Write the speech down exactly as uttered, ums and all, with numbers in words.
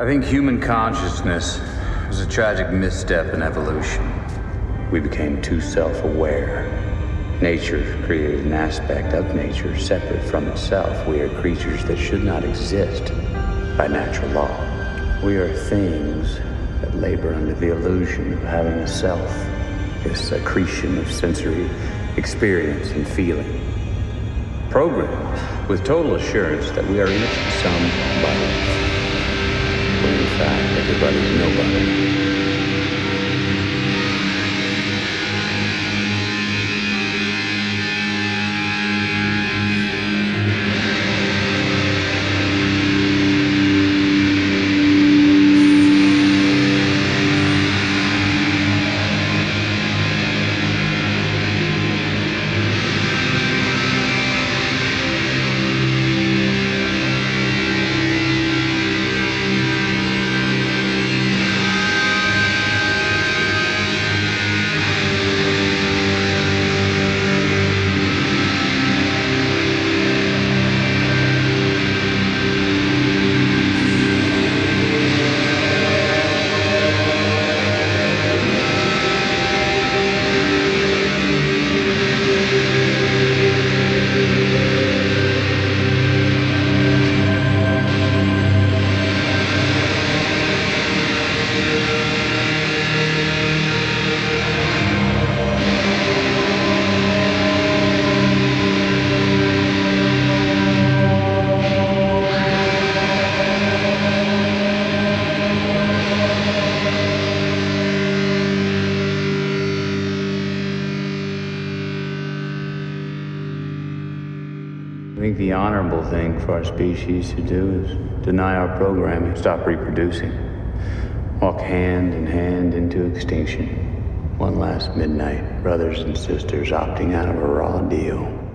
I think human consciousness was a tragic misstep in evolution. We became too self-aware. Nature created an aspect of nature separate from itself. We are creatures that should not exist by natural law. We are things that labor under the illusion of having a self, this accretion of sensory experience and feeling. Programmed with total assurance that we are each somebody, when in fact everybody's nobody. I think the honorable thing for our species to do is deny our programming, stop reproducing, walk hand in hand into extinction. One last midnight, brothers and sisters opting out of a raw deal.